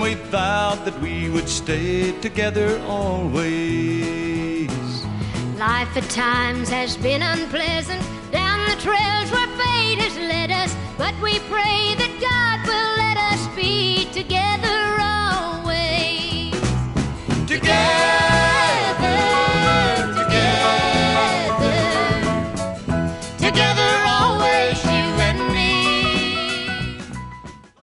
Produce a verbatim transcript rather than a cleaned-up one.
we vowed that we would stay together always. Life at times has been unpleasant, down the trails where fate has led us, but we pray that God